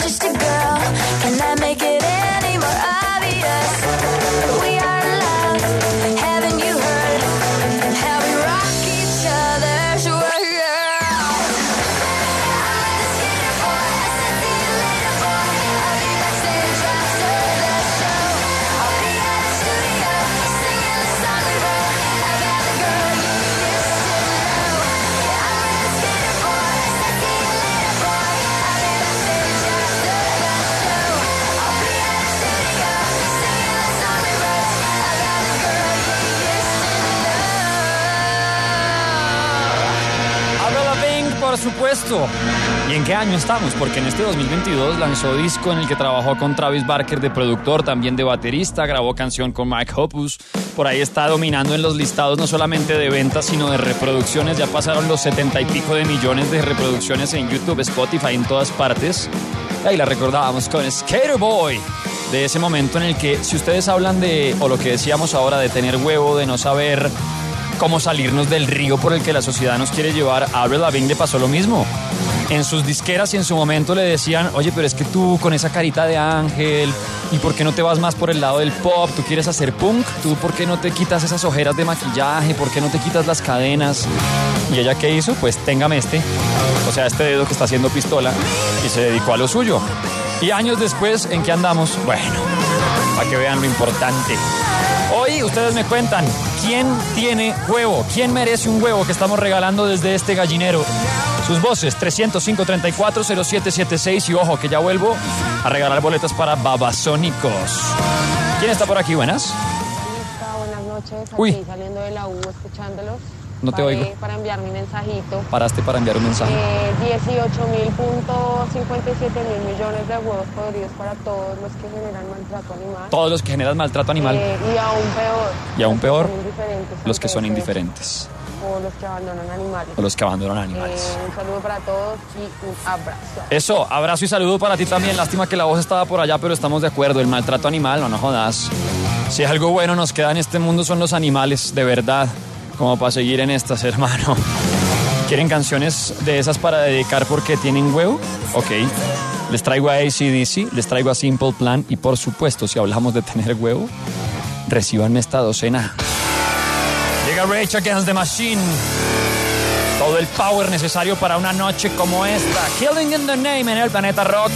just a girl. Can I make it any more obvious? We are in love. Haven't you heard how we rock each other's world? Por supuesto. ¿Y en qué año estamos? Porque en este 2022 lanzó disco en el que trabajó con Travis Barker de productor, también de baterista, grabó canción con Mike Hoppus. Por ahí está dominando en los listados no solamente de ventas, sino de reproducciones. Ya pasaron los 70 y pico de millones de reproducciones en YouTube, Spotify, en todas partes. Y ahí la recordábamos con Skater Boy. De ese momento en el que, si ustedes hablan de, o lo que decíamos ahora, de tener huevo, de no saber cómo salirnos del río por el que la sociedad nos quiere llevar, a Avril Lavigne le pasó lo mismo. En sus disqueras y en su momento le decían, oye, pero es que tú con esa carita de ángel, ¿y por qué no te vas más por el lado del pop? ¿Tú quieres hacer punk? ¿Tú por qué no te quitas esas ojeras de maquillaje? ¿Por qué no te quitas las cadenas? ¿Y ella qué hizo? Pues téngame este dedo que está haciendo pistola, y se dedicó a lo suyo. Y años después, ¿en qué andamos? Bueno, para que vean lo importante. Hoy ustedes me cuentan, ¿quién tiene huevo? ¿Quién merece un huevo que estamos regalando desde este gallinero? Sus voces, 305-340776. Y ojo, que ya vuelvo a regalar boletas para Babasónicos. ¿Quién está por aquí? Buenas. Buenas noches. Aquí Uy. Saliendo de la U, escuchándolos. No te oigo. Para enviar mi mensajito. Paraste para enviar un mensaje. 18.057.000 millones de huevos podridos para todos los que generan maltrato animal. Todos los que generan maltrato animal. Y aún peor. Y aún peor, los que son indiferentes. O los que abandonan animales. O los que abandonan animales. Un saludo para todos y un abrazo. Eso, abrazo y saludo para ti también. Lástima que la voz estaba por allá, pero estamos de acuerdo. El maltrato animal, no jodas. Si algo bueno nos queda en este mundo son los animales, de verdad. Como para seguir en estas, hermano. ¿Quieren canciones de esas para dedicar porque tienen huevo? Ok. Les traigo a AC/DC, les traigo a Simple Plan y, por supuesto, si hablamos de tener huevo, recíbanme esta docena. Llega Rage Against the Machine. Todo el power necesario para una noche como esta. Killing in the Name en el Planeta Rock.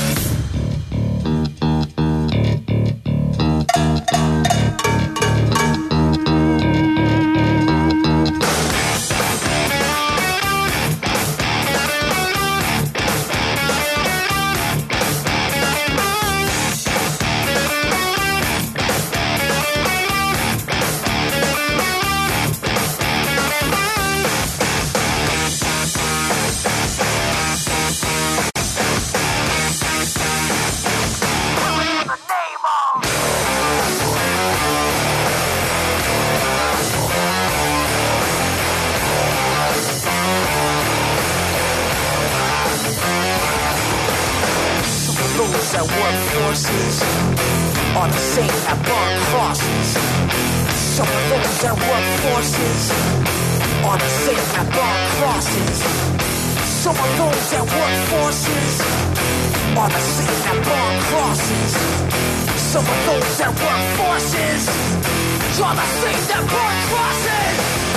That work forces are the same that burn crosses. Some of those that work forces are the same that burn crosses. Some of those that work forces are the same that burn crosses. Some of those that work forces are the same that burn crosses.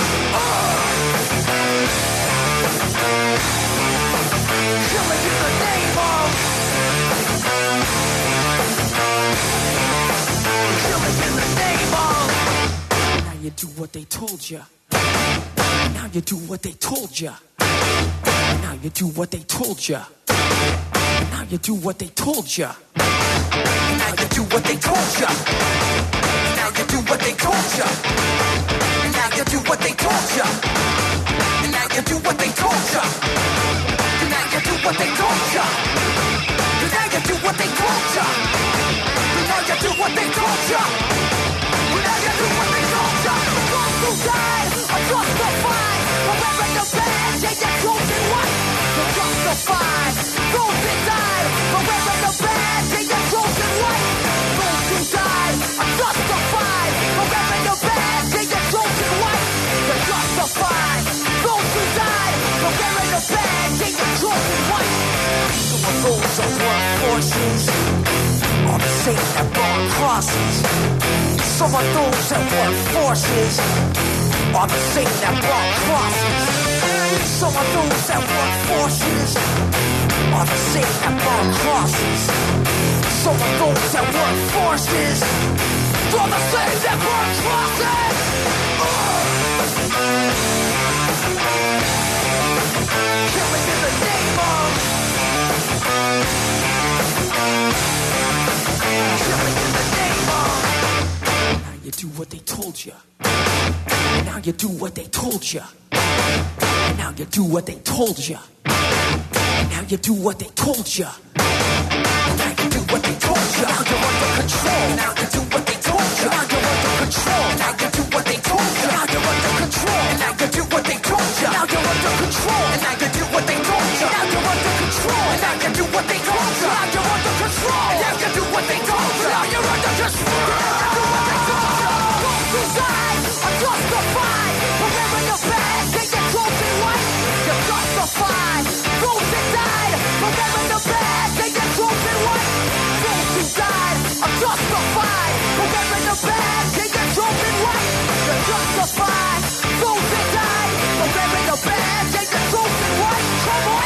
Killing in the name of. Killing in the name of. Now you do what they told ya. Now you do what they told ya. Now you do what they told ya. Now you do what they told ya. Now you do what they told ya. Now you do what they told ya. Now you do what they told ya. Now you do what they told ya. Now you do what they told ya. Now you do what they told ya. Now you do what they told ya. Now you do what they told ya. Those who died are justified. Forever the bad, they get chosen white. They're justified. Those that died, forever the bad, they get chosen white. Those who died are justified. Forever the bad, they get chosen white. They're justified. Those who died, forever the bad, they get chosen white. Some of those are work washes are the same that burn crosses. Some of those that work forces are the same that burn crosses. Some of those that work forces are the same that burn crosses. Some of those that work forces are the same that burn crosses. Killing in the name of. Killing in the name of. Now you do what they told you. Now you do what they told you. Now you do what they told you. Now you do what they told you. Now you do what they told you. Now you're under control. Now you do what they told you. Now you're under control. Now you do what they told you. Now you're under control. And now you do what they told you. Now you're under control. And now you do what they told you. Now you're under control. And now you do what they told you. Now you're under control. And now you do what they told you. Now you're under control. And now you do what they told you. Both sides are justified. Forever your bad, they get trophy white. You're justified. Those that died, forever the bad, they get trophy white. Those who died are justified. Forever the bad, they get trophy white. You're justified. Those that died, forever the bad, they get trophy white. Come on.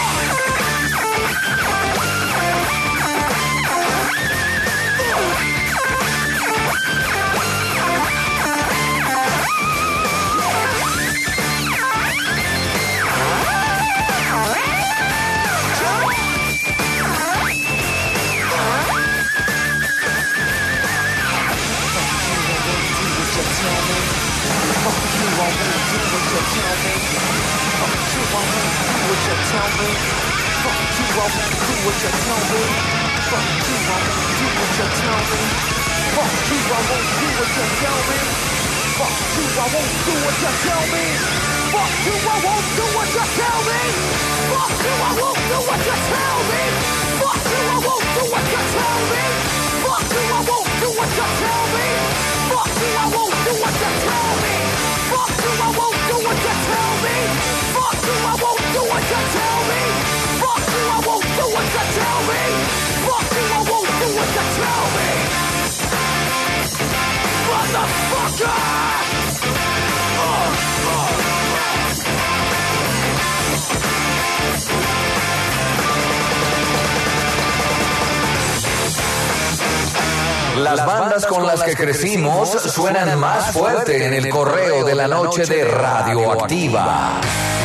Las bandas con las que crecimos suenan más fuerte en el correo de la noche de Radioactiva.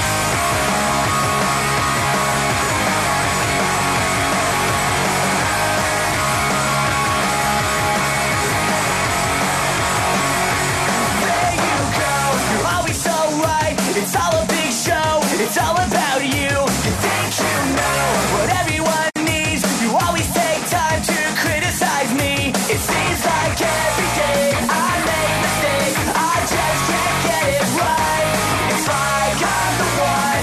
It's all a big show, it's all about you. You think you know what everyone needs. You always take time to criticize me. It seems like every day I make mistakes, I just can't get it right. It's like I'm the one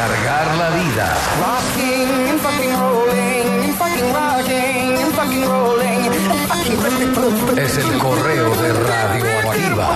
alargar la vida. Rocking and fucking rolling and fucking rocking and fucking rolling and fucking crispy. Es el correo de Radioactiva.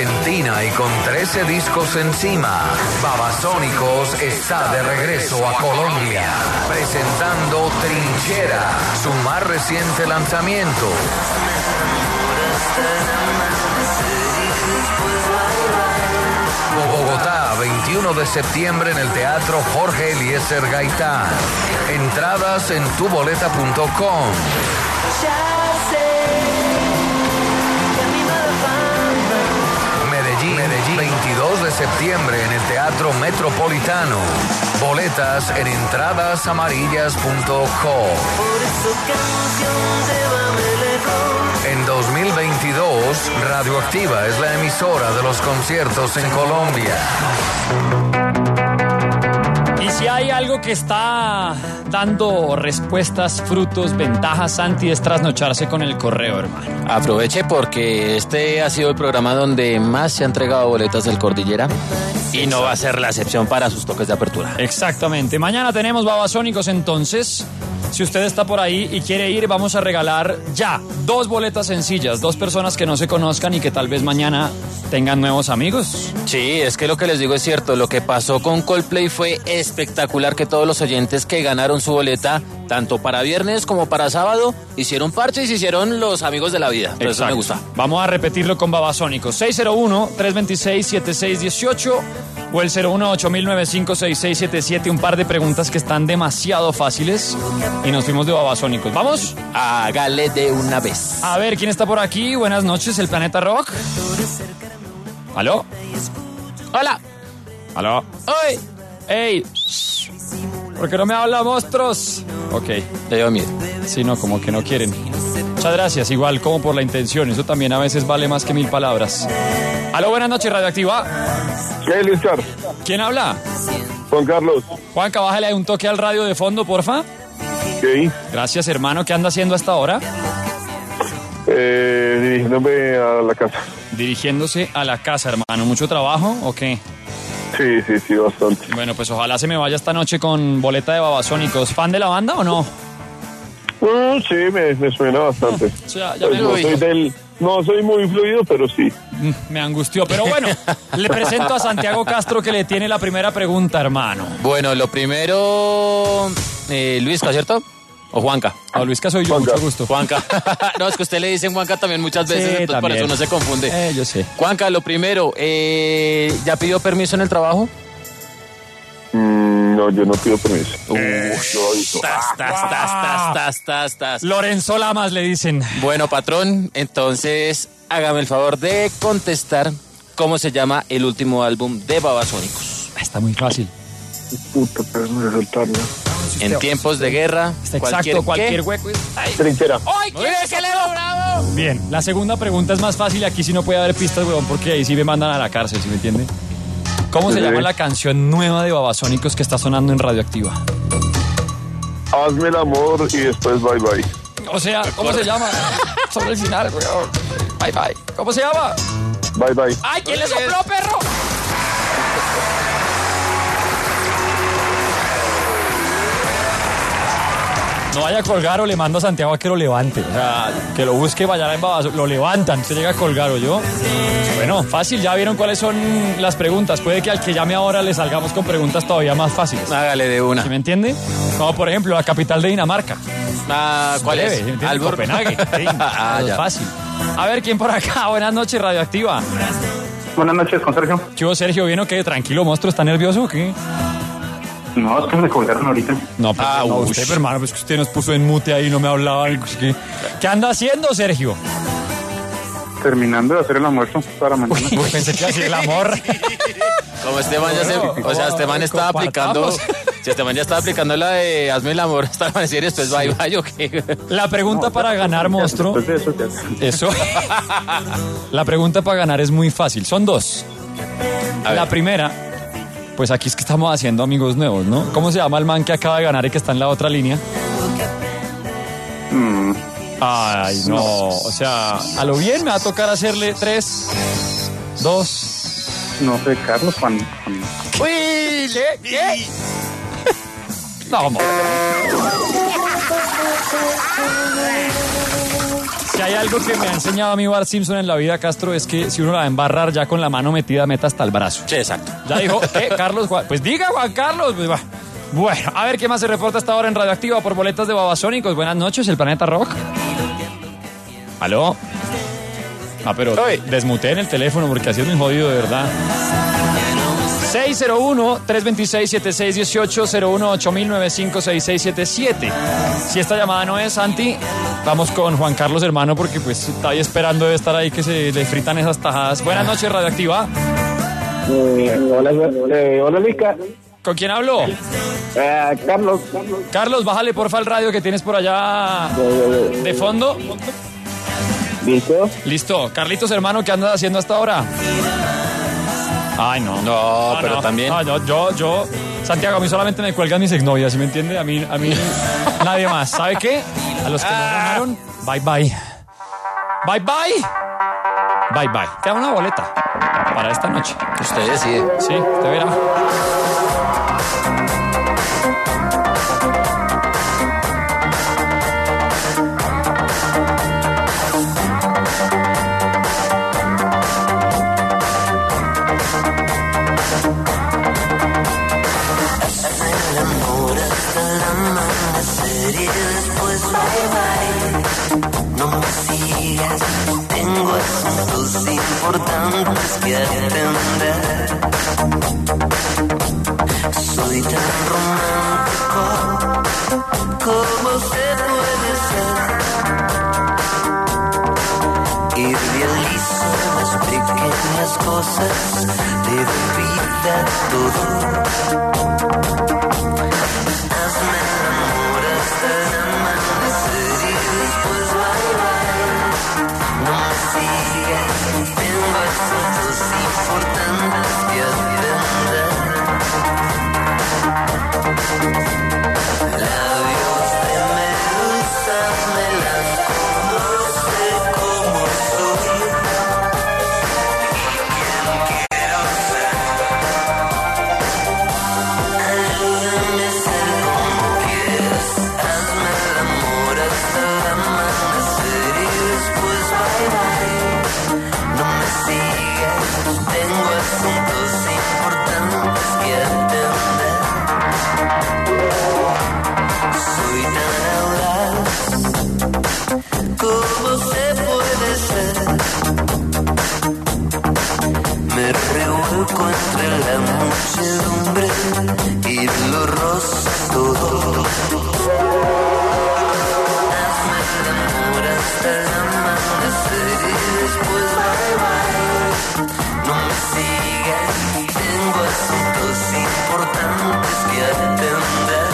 Argentina y con 13 discos encima, Babasónicos está de regreso a Colombia, presentando Trinchera, su más reciente lanzamiento. Bogotá, 21 de septiembre en el Teatro Jorge Eliezer Gaitán. Entradas en tuboleta.com. Medellín, 22 de septiembre en el Teatro Metropolitano. Boletas en entradasamarillas.com. En 2022, Radioactiva es la emisora de los conciertos en Colombia. Y si hay algo que está dando respuestas, frutos, ventajas, Santi, es trasnocharse con el correo, hermano. Aproveche porque este ha sido el programa donde más se ha entregado boletas del Cordillera y no va a ser la excepción para sus toques de apertura. Exactamente. Mañana tenemos Babasónicos, entonces. Si usted está por ahí y quiere ir, vamos a regalar ya 2 boletas sencillas, 2 personas que no se conozcan y que tal vez mañana tengan nuevos amigos. Sí, es que lo que les digo es cierto. Lo que pasó con Coldplay fue espectacular, que todos los oyentes que ganaron su boleta, tanto para viernes como para sábado, hicieron parche y se hicieron los amigos de la vida. Pero eso me gusta. Vamos a repetirlo con Babasónicos. 601-326-7618 o el 018-095-6677. Un par de preguntas que están demasiado fáciles y nos fuimos de Babasónicos. ¿Vamos? Hágale de una vez. A ver, ¿quién está por aquí? Buenas noches, el Planeta Rock. ¿Aló? Hola. ¿Aló? ¡Oy! ¡Ey! ¿Por qué no me habla, monstruos? Ok. Te dio miedo. Sí, no, como que no quieren. Muchas gracias, igual como por la intención. Eso también a veces vale más que 1000 palabras. Aló, buenas noches, Radioactiva. ¿Qué, Luis Carlos? ¿Quién habla? Juan Carlos. Juanca, bájale un toque al radio de fondo, porfa. ¿Qué? Gracias, hermano. ¿Qué anda haciendo hasta ahora? Dirigiéndome a la casa. Dirigiéndose a la casa, hermano. ¿Mucho trabajo o qué? Sí, bastante. Bueno, pues ojalá se me vaya esta noche con boleta de Babasónicos. ¿Fan de la banda o no? Sí, me suena bastante. Ya Pues me lo dije. no soy muy fluido, pero sí. Me angustió. Pero bueno, le presento a Santiago Castro, que le tiene la primera pregunta, hermano. Bueno, lo primero, Luisca, ¿cierto? ¿O Juanca? A Luisca soy yo, Juanca. mucho gusto. Juanca. No, es que usted le dicen Juanca también muchas veces, Sí, entonces por también. eso uno se confunde. Yo sé. Juanca, lo primero, ¿ya pidió permiso en el trabajo? No, yo no pido permiso. Yo aviso. Tas. Lorenzo Lamas le dicen. Bueno, patrón, entonces hágame el favor de contestar cómo se llama el último álbum de Babasónicos. Está muy fácil. Puta, pero no soltarlo. En tiempos de guerra, Está exacto, cualquier ¿qué? hueco. Ay. Trinchera. ¡Ay, quién es que le va, bravo! Bien, la segunda pregunta es más fácil. Aquí sí no puede haber pistas, weón, porque ahí sí me mandan a la cárcel, ¿sí me entiende? ¿Cómo se Sí. llama la canción nueva de Babasónicos que está sonando en Radioactiva? Hazme el amor y después bye bye. O sea, ¿cómo se llama? Sobre el final, weón. Bye, bye. ¿Cómo se llama? Bye bye. ¡Ay, quién le sopló, perro! No vaya a colgar o le mando a Santiago a que lo levante. O sea, que lo busque, vaya en Babasónicos. Lo levantan, se llega a colgar o yo. Bueno, fácil, ya vieron cuáles son las preguntas. Puede que al que llame ahora le salgamos con preguntas todavía más fáciles. Hágale de una. ¿Sí me entiende? Como por ejemplo, la capital de Dinamarca. ¿Cuál Breve, es? ¿sí me entiende? Albur. Copenhague. Sí, Ah, es ya. fácil. A ver, ¿quién por acá? Buenas noches, Radioactiva. Buenas noches, con Sergio. ¿Qué hubo, Sergio? ¿Bien o qué? Tranquilo, monstruo, ¿está nervioso o qué? No, es que me colgaron ahorita. No, pues, no, ush. usted, hermano, pues que usted nos puso en mute ahí, no me hablaba. ¿Qué anda haciendo, Sergio? Terminando de hacer el almuerzo para mañana. Uy, pensé que iba a decir el amor. Como Esteban ya se... O sea, Esteban estaba aplicando... Compartamos. Si Esteban ya estaba aplicando la de hazme el amor hasta amanecer y después bye bye, ¿o qué? La pregunta para ganar, monstruo. Después de eso, ya. Eso. La pregunta para ganar es muy fácil. Son dos. La primera, pues aquí es que estamos haciendo amigos nuevos, ¿no? ¿Cómo se llama el man que acaba de ganar y que está en la otra línea? Ay, no. O sea, a lo bien me va a tocar hacerle 3, 2. No sé, Carlos, Juan. Uy, ¿qué? No, amor. Si hay algo que me ha enseñado a mí Bart Simpson en la vida, Castro, es que si uno la va a embarrar ya con la mano metida, meta hasta el brazo. Sí, exacto. Ya dijo, ¿qué, Carlos? Pues diga, Juan Carlos. Pues, bueno, a ver qué más se reporta hasta ahora en Radioactiva por boletas de Babasónicos. Buenas noches, el Planeta Rock. ¿Aló? Ah, pero desmuteen el teléfono porque así es muy jodido, de verdad. 601-326-7618, 018-955-6677. Si esta llamada no es, Santi, vamos con Juan Carlos, hermano, porque pues está ahí esperando de estar ahí que se le fritan esas tajadas. Buenas noches, Radioactiva. Hola, Lica. ¿Con quién hablo? Carlos. Carlos, bájale porfa el radio que tienes por allá de fondo. ¿Listo? Listo. Carlitos, hermano, ¿qué andas haciendo hasta ahora? Ay, no. No, pero también. No, yo, Santiago, a mí solamente me cuelgan mis exnovias, ¿sí me entiende? A mí nadie más. ¿Sabe qué? A los que no ganaron, bye bye. Bye bye. Bye bye. Queda una boleta para esta noche. Usted decide. Sí, usted verá. Y después bye bye, no me sigas, tengo asuntos importantes que atender. Soy tan romántico, como se puede ser, y realizo las pequeñas cosas, le doy vida a todo. Hazme el amor hasta el amanecer y después bye bye. No me sigas, tengo asuntos importantes que atender. Labios de medusa melanco, no sé cómo soy. ¿Quién quiero ser? Ayúdame a ser como quieras. Hazme el amor hasta el amanecer y después bye bye. No me sigas, tengo asuntos importantes que atender. Soy tan audaz, ¿cómo se puede ser? Me revuelco entre la muchedumbre y lo rozo todo. Hazme el amor hasta el amanecer y después bye bye. No me sigas, tengo asuntos importantes que atender.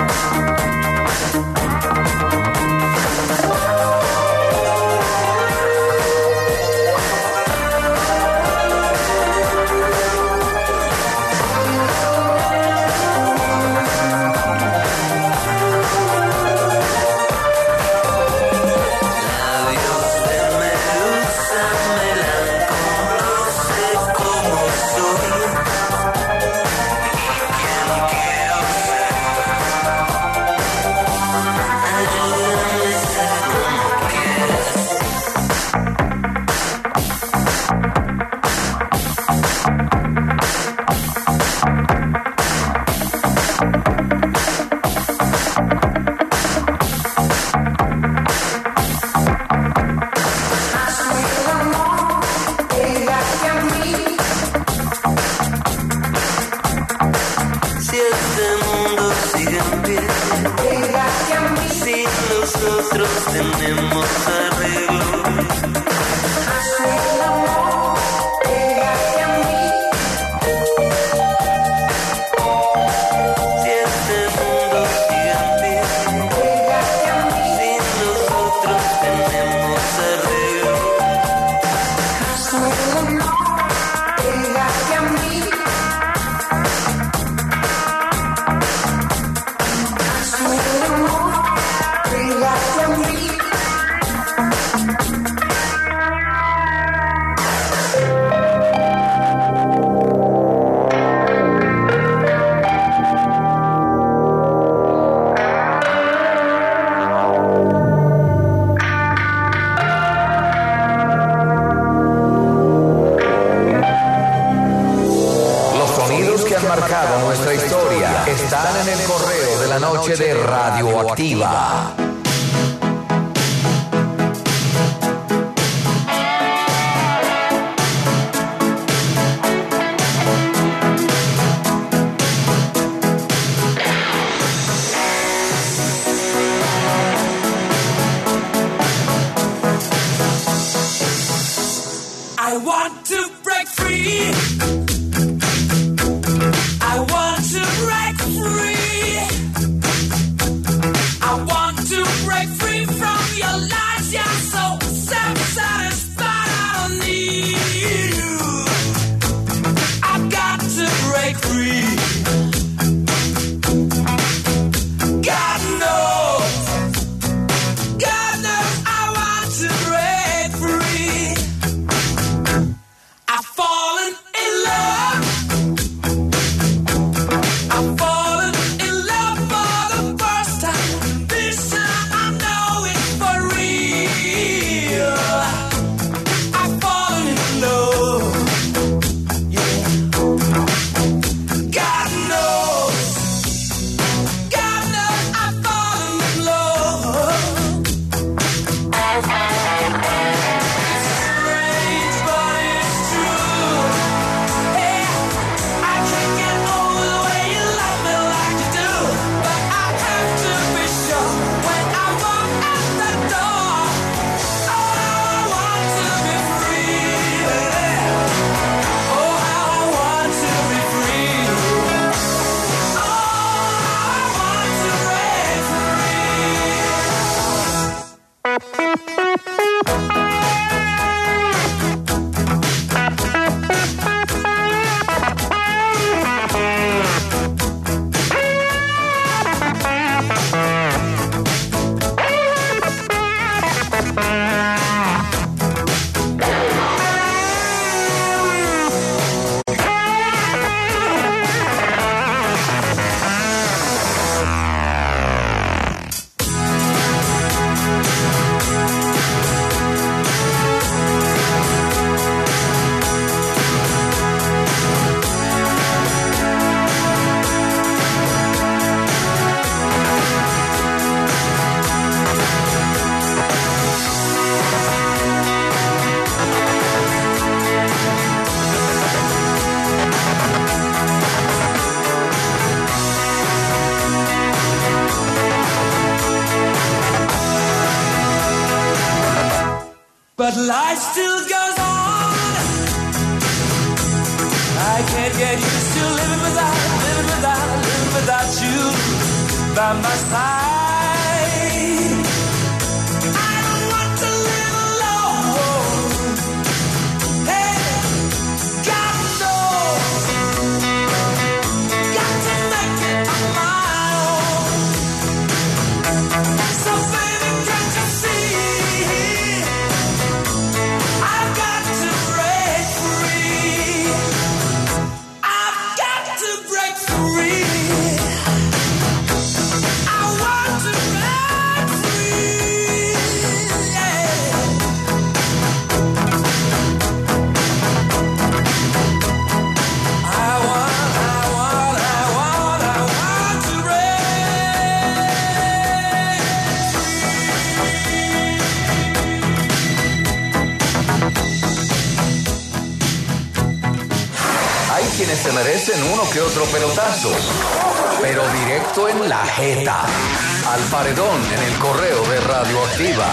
Labios de medusa melanco, no sé cómo soy. ¿Quién quiero ser? Ayúdame a ser como quieras. Si este mundo sigue en pie, si nosotros tenemos arreglo, si este mundo sigue en pie, si nosotros tenemos arreglo. marcado nuestra historia están en el correo de la noche de Radioactiva. I want to break free. I want to break free. I want to break free from your lies. You're so self-satisfied. I don't need you. I've got to break free. God knows. God knows I want to break free. I've fallen in love. I've fallen in love for the first time. This time I know it's for real. I've fallen in love. Yeah. God knows. God knows I've fallen in love. Strange, but it's true. Yeah, I can't get over the way you love me like you do. But I have to be sure when I walk out the door. Oh, how I want to be free. Oh, how I want to be free. Oh, how I want to break But life still goes on. I can't get used to living without you by my side. I don't want to live alone. Hey, God knows. Got to make it on my own. So baby, can't you see? I've got to break free. I've got to break free. I want to break free. Yeah. I want to Hay quienes se merecen uno que otro pelotazo, pero directo en la jeta. Al paredón en el correo de Radioactiva.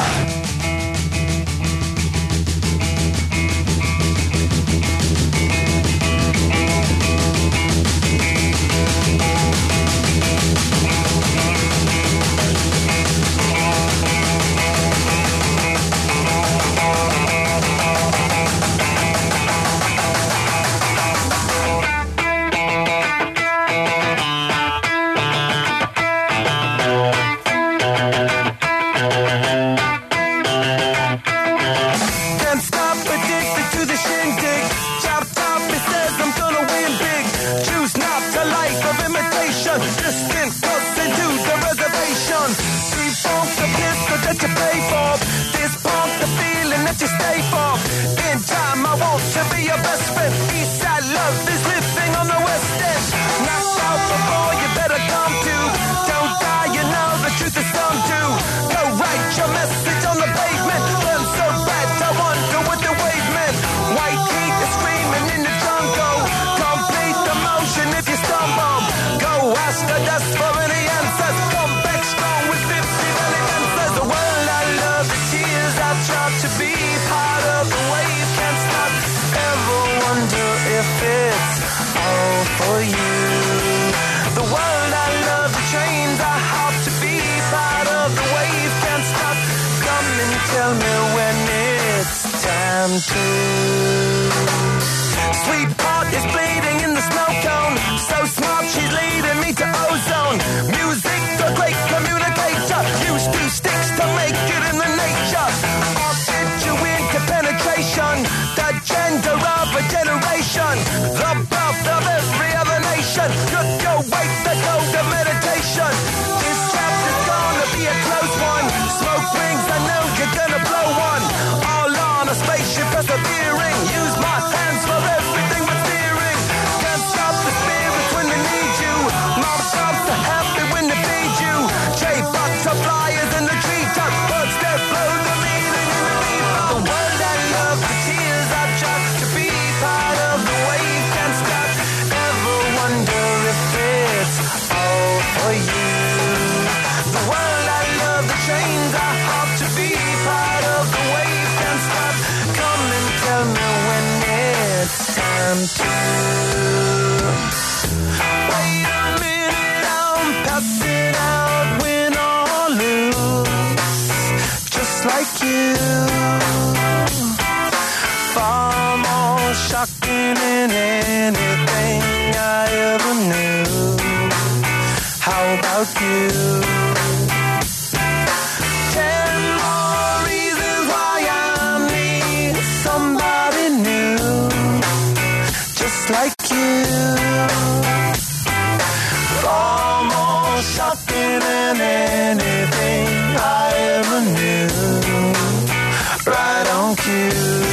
time to. Sweetheart is bleeding in the snow cone. So smart, she's leading me to ozone. Music, a great communicator. Use two sticks to make it in the nature. I'll fit you into penetration. The gender of a generation. The birth of every other nation. Look your way, the code of meditation. This chapter's gonna be a close one. Smoke rings, I know you're gonna blow one. All on a spaceship persevering. Use my hands for everything but steering. Can't stop the spirits when they need you. Mom stops are happy when they feed you. J-Bucks are flyers in the treetop. Birds that blow the meaning in the bebop. The world I love, the tears I trust. To be part of the wave can't stop. Ever wonder if it's all for you? The world I love, the chains I hop. To be part of the wave can't stop. Come and tell me when it's time to. Wait a minute, I'm passing out, win or lose, just like you. Far more shocking than anything I ever knew. How about you? 10 more reasons why I need somebody new, just like you. Far more shocking than anything I ever knew. Right on cue.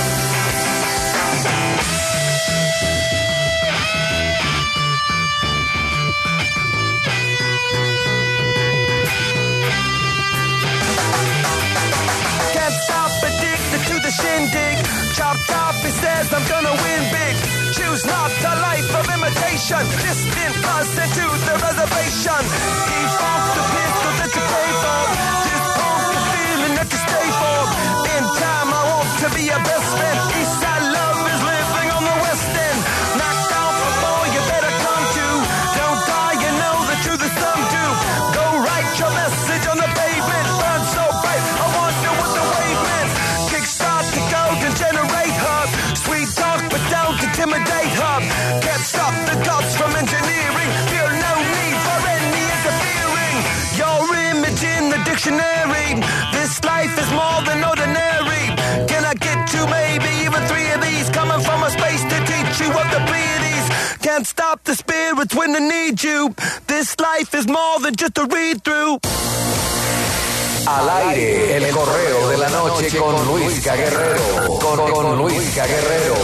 Can't stop, addicted to the shindig. Chopped off, he says I'm gonna win big. Choose not a life of imitation. Distant buzz into the reservation. Default the pistol that you pay for. Dispunk the feeling that you stay for. In time I want to be your best friend. Eastside love is living on the west end. Knocked out before you better come to. Don't die, you know the truth is some do. Go write your message on the pavement. Burn so bright, I wonder what the wave meant. Kickstart the golden generate hub. Sweet talk but don't intimidate hub. Can't stop the gods from engineering. Feel no need for any interfering. Your image in the dictionary. This life is more than ordinary. Can I get two, maybe even three of these? Coming from a space to teach you of the Pleiades. Can't stop the spirits when they need you. This life is more than just a read-through. Al aire, el correo de la noche con Luisca Guerrero. Con Luisca Guerrero.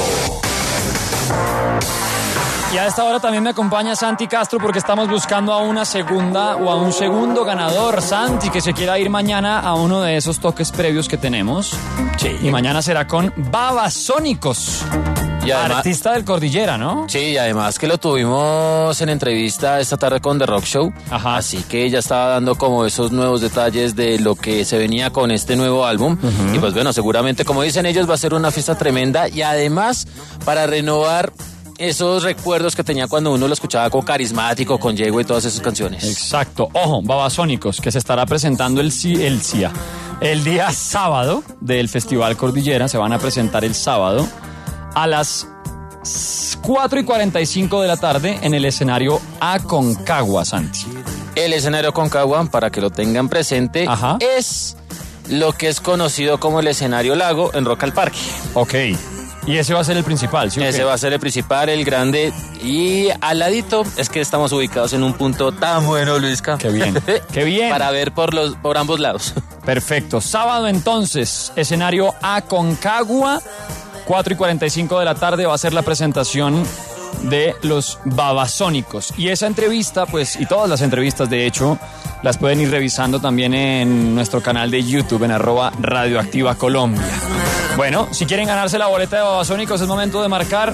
Y a esta hora también me acompaña Santi Castro porque estamos buscando a una segunda o a un segundo ganador. Santi, que se quiera ir mañana a uno de esos toques previos que tenemos. Sí. Y mañana será con Babasónicos. Y además, artista del Cordillera, ¿no? sí, y además que lo tuvimos en entrevista esta tarde con The Rock Show. Ajá. Así que ya estaba dando como esos nuevos detalles de lo que se venía con este nuevo álbum. Y pues bueno, seguramente, como dicen ellos, va a ser una fiesta tremenda. Y además, para renovar esos recuerdos que tenía cuando uno lo escuchaba con Carismático, con Yegua y todas esas canciones. Exacto. Ojo, Babasónicos, que se estará presentando el día sábado del Festival Cordillera. Se van a presentar el sábado a las 4:45 de la tarde en el escenario Aconcagua, Santi. El escenario Aconcagua, para que lo tengan presente, Ajá. es lo que es conocido como el escenario Lago en Rock al Parque. Ok. Y ese va a ser el principal, ¿sí? Ese va a ser el principal, el grande. Y al ladito es que estamos ubicados en un punto tan bueno, Luisca. Qué bien, qué bien. Para ver por ambos lados. Perfecto. Sábado entonces, escenario Aconcagua, 4:45 de la tarde va a ser la presentación de los Babasónicos. Y esa entrevista, pues, y todas las entrevistas, de hecho, las pueden ir revisando también en nuestro canal de YouTube, en @Radioactiva Colombia. Bueno, si quieren ganarse la boleta de Babasónicos, es momento de marcar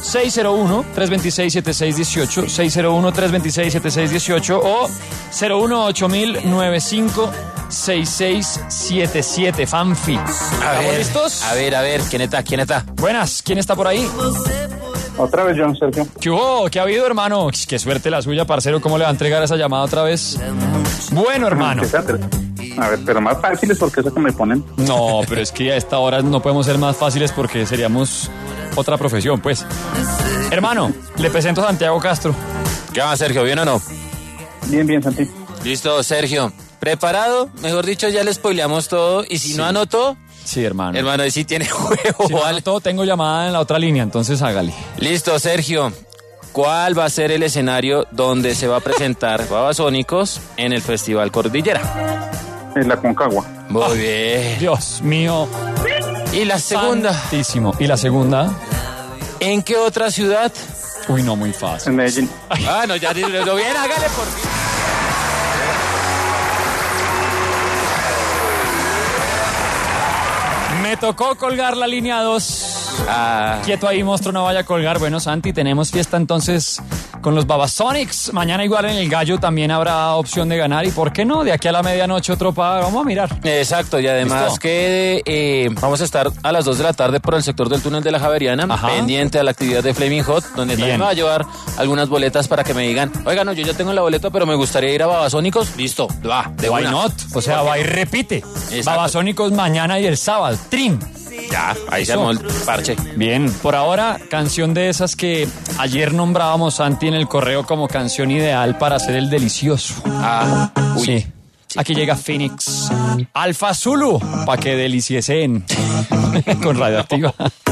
601-326-7618, 601-326-7618 o 018-95-6677, Fanfi. ¿Estamos listos? A ver, ¿quién está? Buenas, ¿quién está por ahí? Otra vez, John Sergio. ¿Qué hubo? ¿Qué ha habido, hermano? Qué suerte la suya, parcero. ¿Cómo le va a entregar esa llamada otra vez? Bueno, hermano. A ver, pero más fáciles porque eso que me ponen. No, pero es que a esta hora no podemos ser más fáciles porque seríamos otra profesión, pues. Hermano, le presento a Santiago Castro. ¿Qué va, Sergio? ¿Bien o no? Bien, bien, Santi. Listo, Sergio. ¿Preparado? Mejor dicho, ya le spoileamos todo. Y si no anotó, Sí, hermano. hermano, ahí sí tiene juego. Si no ¿vale? anotó, tengo llamada en la otra línea, entonces hágale. Listo, Sergio. ¿Cuál va a ser el escenario donde se va a presentar Babasónicos en el Festival Cordillera? En la Concagua. Muy bien. Dios mío. Y la segunda. Santísimo. ¿Y la segunda? ¿En qué otra ciudad? Uy, no, muy fácil. En Medellín. Ah, no, ya lo bien, hágale por fin. Me tocó colgar la línea 2. Ah, Quieto ahí, monstruo, no vaya a colgar. Bueno, Santi, tenemos fiesta entonces con los Babasonics. Mañana igual en el Gallo también habrá opción de ganar. ¿Y por qué no? De aquí a la medianoche otro par. Vamos a mirar. exacto, y además ¿Listo? que vamos a estar a las 2 de la tarde por el sector del túnel de la Javeriana, Ajá. pendiente a la actividad de Flaming Hot, donde Bien. también me va a llevar algunas boletas para que me digan, oiga, no, yo ya tengo la boleta, pero me gustaría ir a Babasónicos. Listo, va, de Why una. not? O sea, va y repite. Exacto. Babasónicos mañana y el sábado. Trim. Ya, ahí se Eso. armó el parche. Bien, por ahora, canción de esas que ayer nombrábamos, Santi, en el correo como canción ideal para hacer el delicioso. Ah, uy. Sí. Aquí llega Phoenix. Alfa Zulu, para que deliciesen con Radioactiva.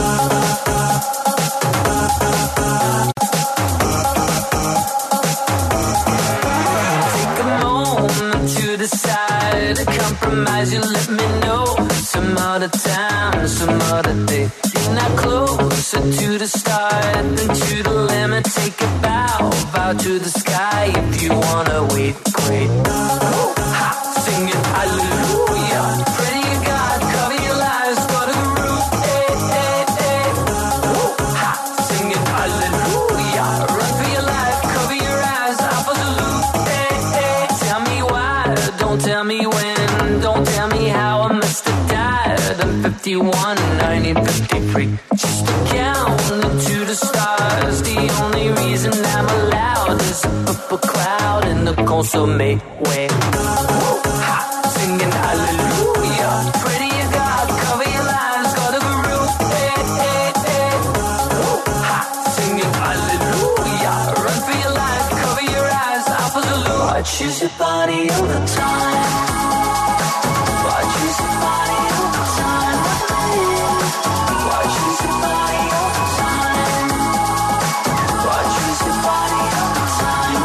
Take a moment to decide. Compromise, you let me know. Some other time, some other day. You're not closer to the start than to the limit. Take a bow, bow to the sky. If you wanna wait, great. Ha, sing it, hallelujah. Pray to God, cover your lives, go to the roof. Hey, hey, hey. Ha, sing it, hallelujah. Run for your life, cover your eyes, Alpha Zulu. Hey, hey. Tell me why, don't tell me when, don't tell me how I must have died. I'm 51, I need 53. Just to count into the stars. The only reason I'm allowed is up a cloud in the consommé way. Ha, singing hallelujah. Pray to your God, cover your lives, go to the roof. Hey, hey, hey. Ha, singing hallelujah. Run for your life, cover your eyes, Alpha Zulu. I choose your body all the time. I choose your body all the time. I choose your body all the time. I choose your body all the time.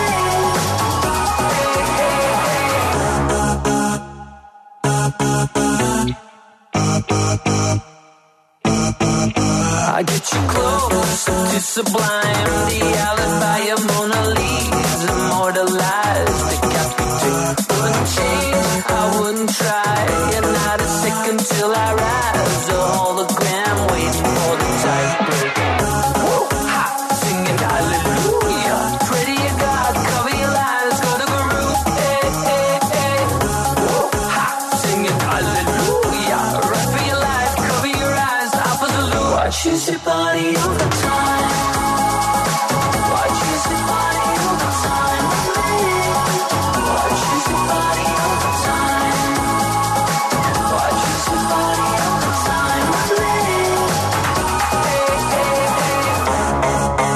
Hey, hey, hey. I get you close to sublime. The alibi of Mona Lisa, immortalized, decapitate. Wouldn't change, I wouldn't try. You're not a second till I rise. A hologram waiting for the tiebreak. Ha, singing hallelujah. Pray to your God, cover your lies, go to the roof. Hey, hey, hey. Ha, singing hallelujah. Run for your life, cover your eyes, Alpha Zulu. I choose your body all the time. I choose your body all the time. I choose your body all the time. I choose your body all the time. Hey, hey, hey.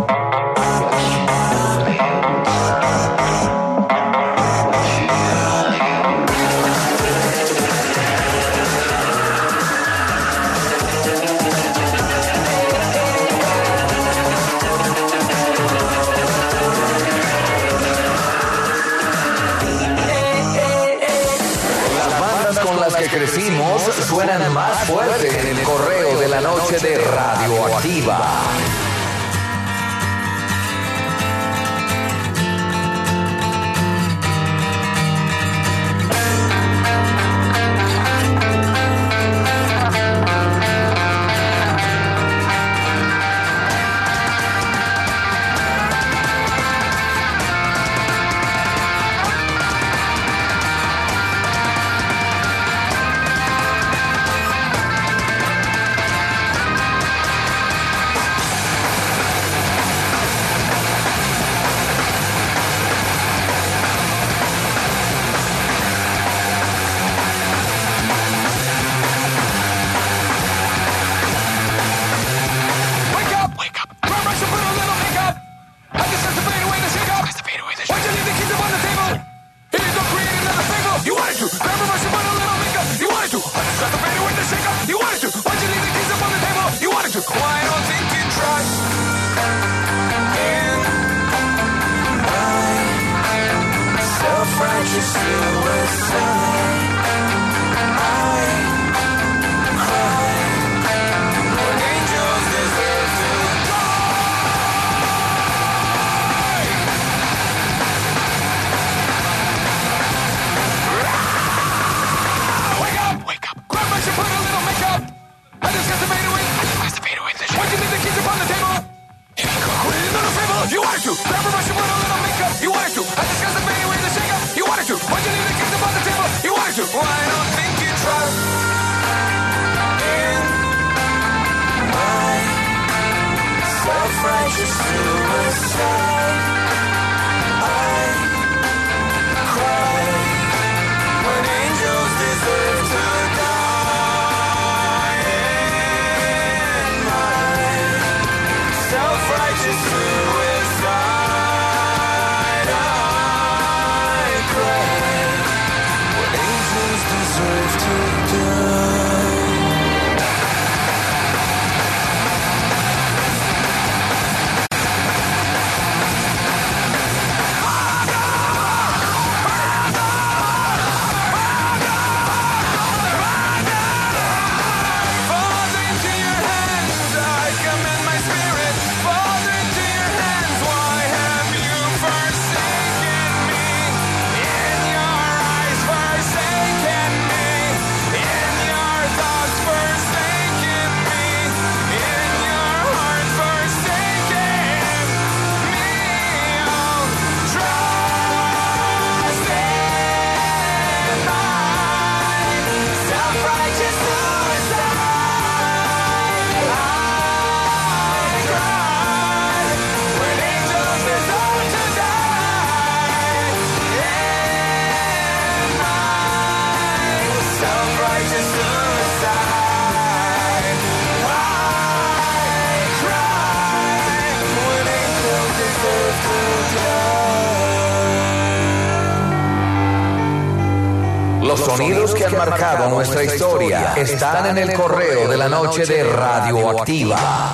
Las bandas con las que crecimos suenan más fuerte en el correo de la noche de Radioactiva. self-righteous suicide. I cry when angels deserve to die. In my self-righteous suicide, I cry when angels deserve to die. Los sonidos que han marcado nuestra historia están en el correo de la noche de Radioactiva.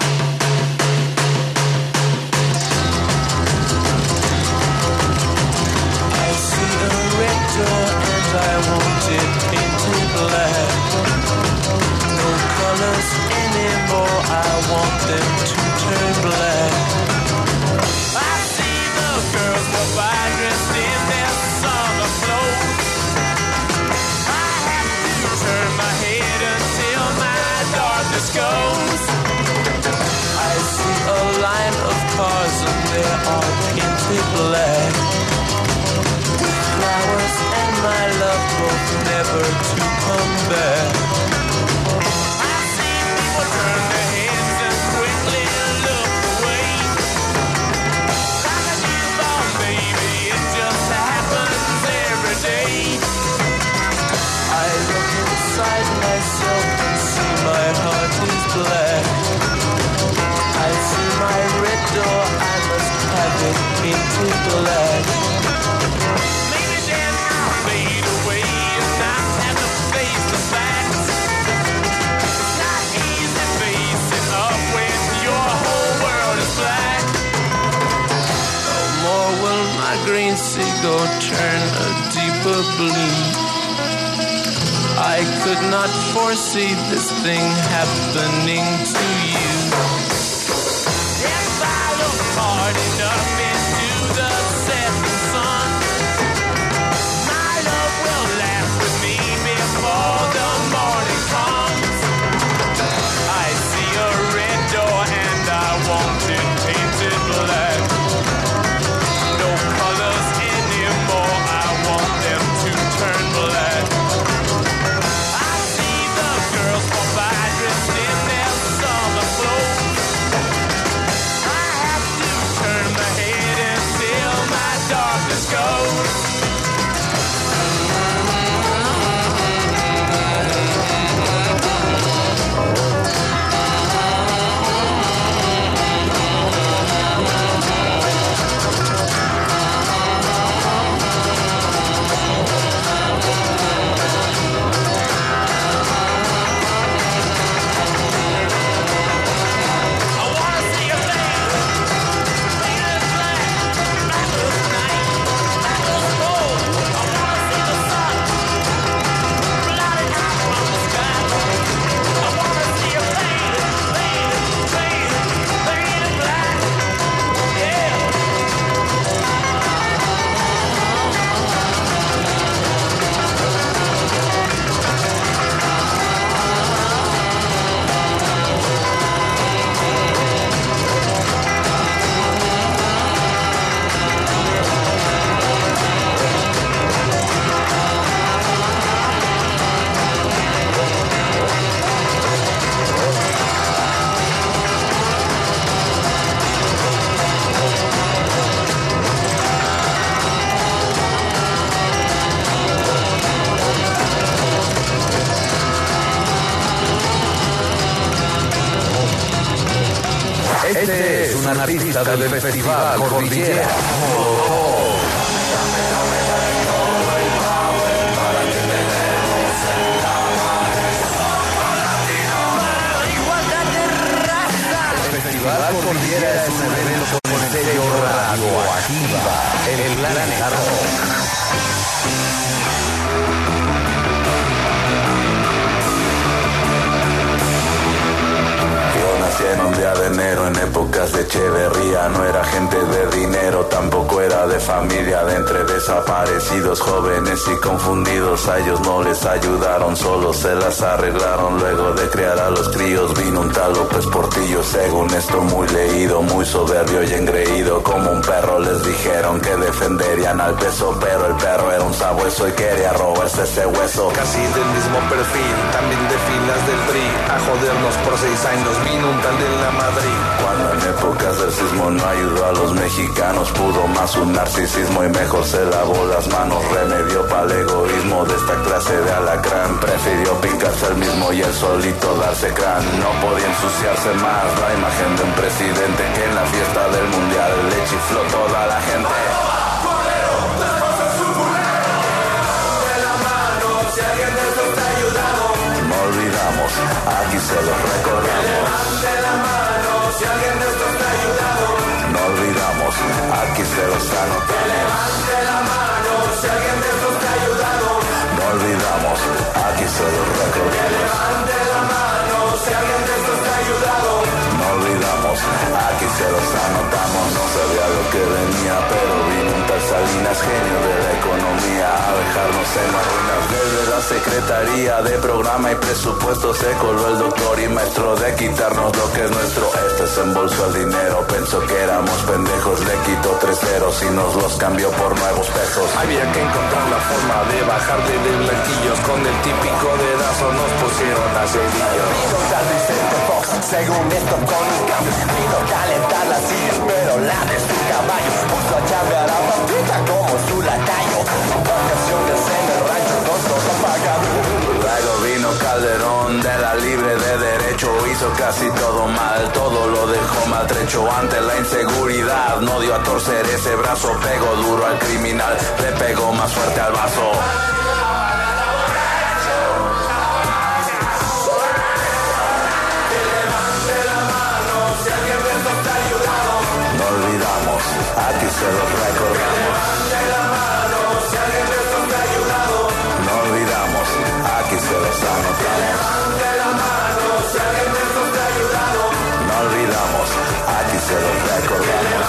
Never to come back. I see people turn their heads and quickly look away. Like a newborn baby, it just happens every day. I look inside myself and see my heart is black. I see my red door, I must have it painted black. Maybe then I'll fade away. Green seagull turn a deeper blue. I could not foresee this thing happening to you. If I look hard enough into the setting sun, my love will laugh with me before the morning comes. I see a red door and I want it painted black. Turn my head gran artista del Festival Cordillera, Molotov. El Festival Cordillera es un evento con el sello Radioactiva, el Planeta Rock. Nací en un día de enero en épocas de Echeverría. No era gente de dinero, tampoco era de familia. De entre desaparecidos, jóvenes y confundidos, a ellos no les ayudaron, solo se las arreglaron. Luego de criar a los críos vino un tal López Portillo. Según esto muy leído, muy soberbio y engreído. Como un perro les dijeron que defenderían al peso, pero el perro era un sabueso y quería robarse ese hueso. Casi del mismo perfil, también de filas del PRI. A jodernos por 6 años vino un tal de la Madrid. Cuando en épocas del sismo no ayudó a los mexicanos, pudo más un narcisismo y mejor se lavó las manos. Remedio para el egoísmo de esta clase de alacrán. Prefirió picarse el mismo y el solito darse crán. No podía ensuciarse más la imagen de un presidente que en la fiesta del mundial le chifló toda la gente. No olvidamos, aquí se los recordamos. Si alguien de estos te ha ayudado, no olvidamos, aquí se los anotamos. Levante la mano, si alguien de estos te ha ayudado, no olvidamos, aquí se los recordamos. Levante la mano, si alguien de estos te ha ayudado, no olvidamos, aquí se los anotamos. No sabía lo que venía, pero vino un tal Salinas, genio de la economía, a dejarnos en las ruinas. Desde la Secretaría de Programa y Presupuesto se coló el doctor y maestro de quitarnos lo que es nuestro. Se embolsó el dinero, pensó que éramos pendejos, le quitó 3 ceros y nos los cambió por nuevos pesos. Había que encontrar la forma de bajarle de blanquillos, con el típico dedazo nos pusieron a cedillo. Vino tal Vicente Fox, según esto con un cambio, vino a calentar las sillas, pero la de su caballo puso a chambear a Pampita como su lacayo. Vacaciones en el rancho con todo pagado. Luego vino Calderón de la Libre de Derecho, hizo casi todo mal, todo lo dejó maltrecho. Ante la inseguridad no dio a torcer ese brazo, pegó duro al criminal, le pegó más fuerte al vaso. No olvidamos, aquí se los recordamos. No olvidamos, aquí se los anotamos. No olvidamos, aquí se los recordamos.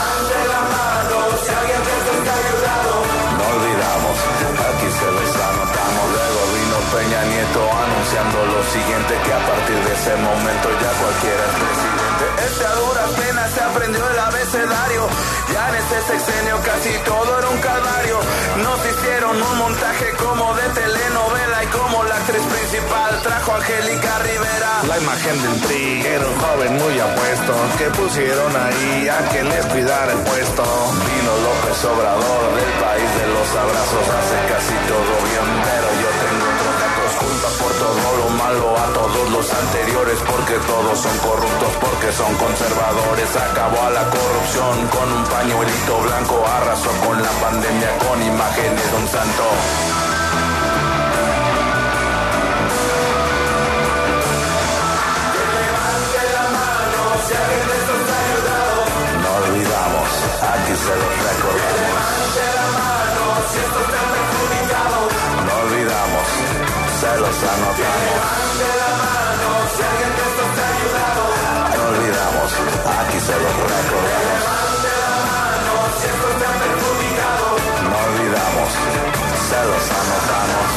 No olvidamos, aquí se los anotamos. Luego vino Peña Nieto anunciando lo siguiente, que a partir de ese momento ya cualquiera es presidente. Este a duras penas se aprendió el abecedario. Ya en este sexenio casi todo era un calvario. Nos hicieron un montaje como de telenovela y como la actriz principal trajo a Angélica Rivera. La imagen del PRI era un joven muy apuesto, que pusieron ahí a que les cuidara el puesto. Vino López Obrador del país de los abrazos, hace casi todo bien, pero yo tengo otros datos. Culpa por todo lo malo a todos los anteriores, porque todos son corruptos, porque son conservadores. Acabó a la corrupción con un pañuelito blanco, arrasó con la pandemia con imágenes de un santo. No olvidamos, aquí se los recordamos. No olvidamos, se los anotamos. No olvidamos, aquí se los recordamos. No olvidamos, se los anotamos.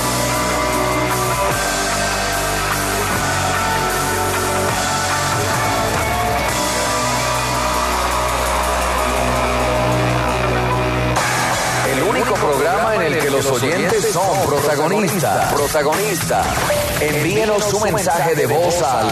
El único programa en el que los oyentes son protagonistas. Envíenos su mensaje de voz al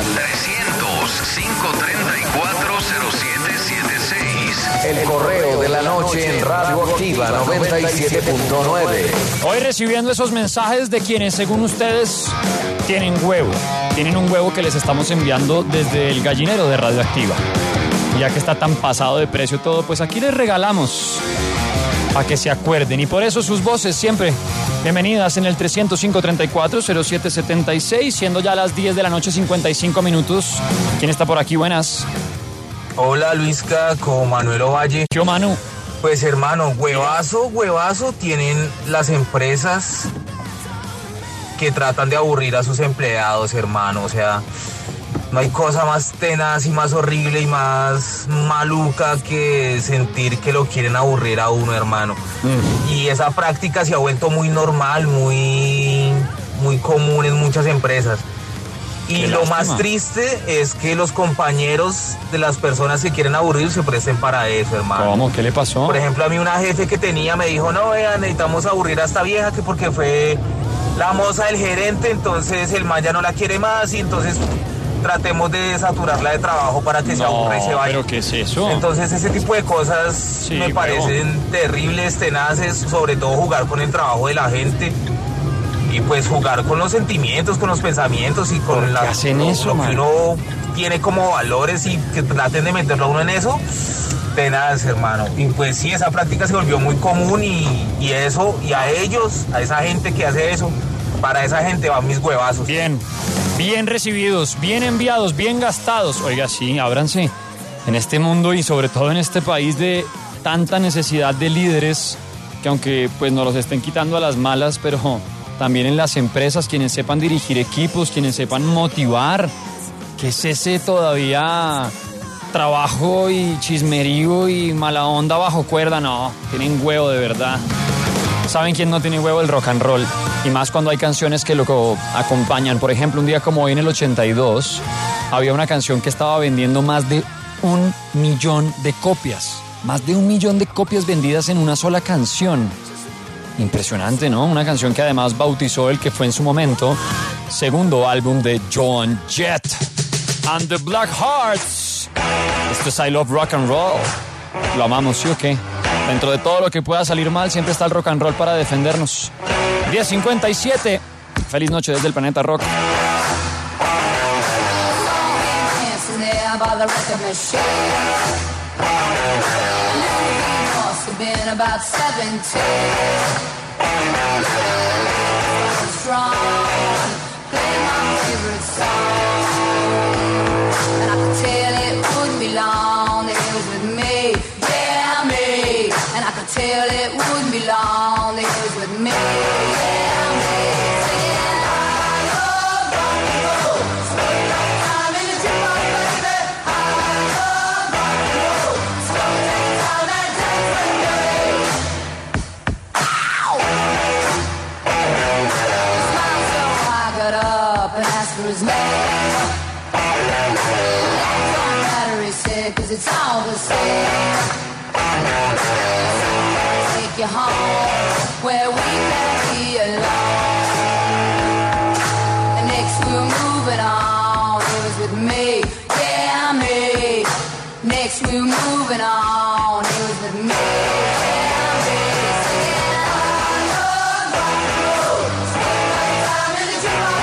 300-534-0776. el correo de la noche en Radioactiva 97.9. Hoy recibiendo esos mensajes de quienes, según ustedes, tienen huevo. Tienen un huevo que les estamos enviando desde el gallinero de Radioactiva. Y ya que está tan pasado de precio todo, pues aquí les regalamos para que se acuerden. Y por eso sus voces siempre bienvenidas en el 305-34-0776, siendo ya las 10 de la noche, 55 minutos. ¿Quién está por aquí? Buenas. Hola Luisca, con Manuel Ovalle. ¿Qué Manu? Pues hermano, huevazo tienen las empresas que tratan de aburrir a sus empleados, hermano. O sea, no hay cosa más tenaz y más horrible y más maluca que sentir que lo quieren aburrir a uno, hermano. Y esa práctica se ha vuelto muy normal, muy común en muchas empresas. Y lo más triste es que los compañeros de las personas que quieren aburrir se presten para eso, hermano. ¿Cómo? ¿Qué le pasó? Por ejemplo, a mí una jefe que tenía me dijo, no, vean, necesitamos aburrir a esta vieja que porque fue la moza del gerente, entonces el man ya no la quiere más y entonces tratemos de saturarla de trabajo para que se aburra y se vaya. ¿Pero qué es eso? Entonces ese tipo de cosas me parecen terribles, tenaces, sobre todo jugar con el trabajo de la gente. Y pues jugar con los sentimientos, con los pensamientos y con lo que uno tiene como valores y que traten de meterlo a uno en eso, tenaz, hermano. Y pues sí, esa práctica se volvió muy común y eso, y a ellos, a esa gente que hace eso, para esa gente van mis huevazos. Bien recibidos, bien enviados, bien gastados. Oiga, sí, ábranse en este mundo y sobre todo en este país de tanta necesidad de líderes que aunque pues nos los estén quitando a las malas, pero también en las empresas, quienes sepan dirigir equipos, quienes sepan motivar. ¿Qué es ese todavía trabajo y chismerío y mala onda bajo cuerda? No, tienen huevo de verdad. ¿Saben quién no tiene huevo? El rock and roll. Y más cuando hay canciones que lo acompañan. Por ejemplo, un día como hoy en el 82, había una canción que estaba vendiendo más de 1 millón de copias. Más de 1 millón de copias vendidas en una sola canción. Impresionante, ¿no? Una canción que además bautizó el que fue en su momento segundo álbum de Joan Jett and the Blackhearts. Esto es I Love Rock and Roll. Lo amamos, ¿sí o qué? Dentro de todo lo que pueda salir mal, siempre está el rock and roll para defendernos. 10:57. Feliz noche desde el Planeta Rock. Been about 17. Strong, play my favorite song, and I could tell it wouldn't be long that it was with me, yeah me. And I could tell it wouldn't be long that it was with me, yeah me. Singing I love rock and roll, spend my time in the jukebox, baby. I love rock and roll, spend all that time. And ask for his name. That don't matter, he said, 'cause it's all the same. Take you home where we can be alone. And next we're moving on. It was with me, yeah me. Next we're moving on. It was with me, yeah me. Singing I love rock and roll. Spend my time in the jukebox.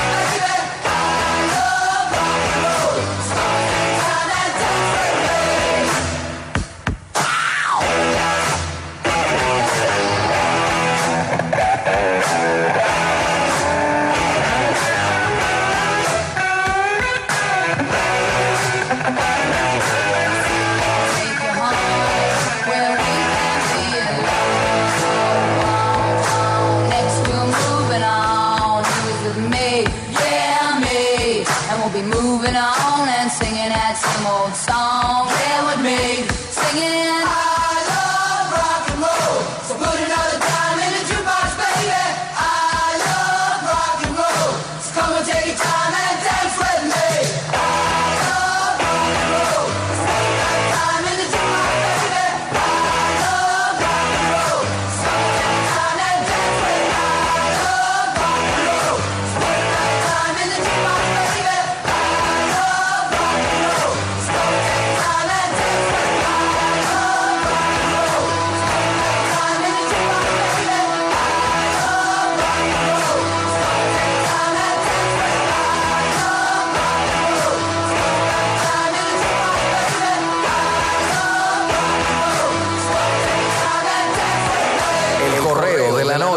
Where we can be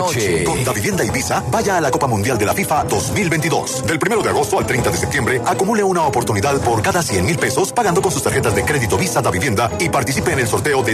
noche. Con Davivienda y Visa, vaya a la Copa Mundial de la FIFA 2022. Del 1 de agosto al 30 de septiembre, acumule una oportunidad por cada 100,000 pesos pagando con sus tarjetas de crédito Visa Davivienda y participe en el sorteo de